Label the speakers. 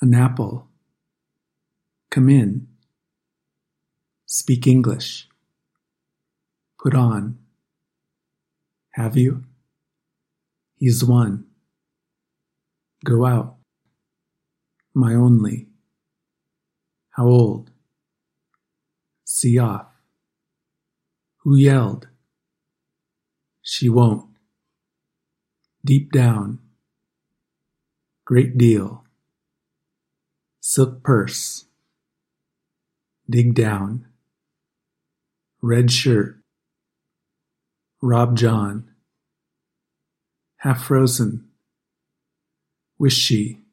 Speaker 1: An apple. Come in. Speak English. Put on. Have you? He's one. Go out. My only. How old? See off. Who yelled? She won't. Deep down. Great deal. Silk purse. Dig down. Red shirt. Rob John. Half frozen. Wish she.